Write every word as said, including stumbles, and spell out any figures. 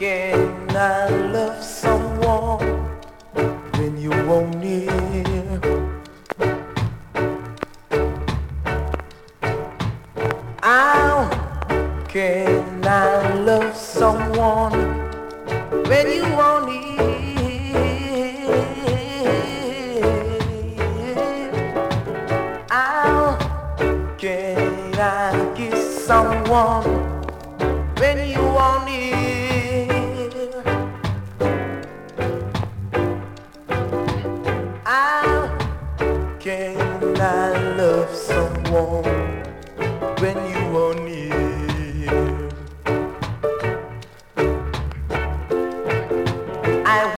Can I love someone when you won't near? How can I love someone when you won't near? How can I kiss someone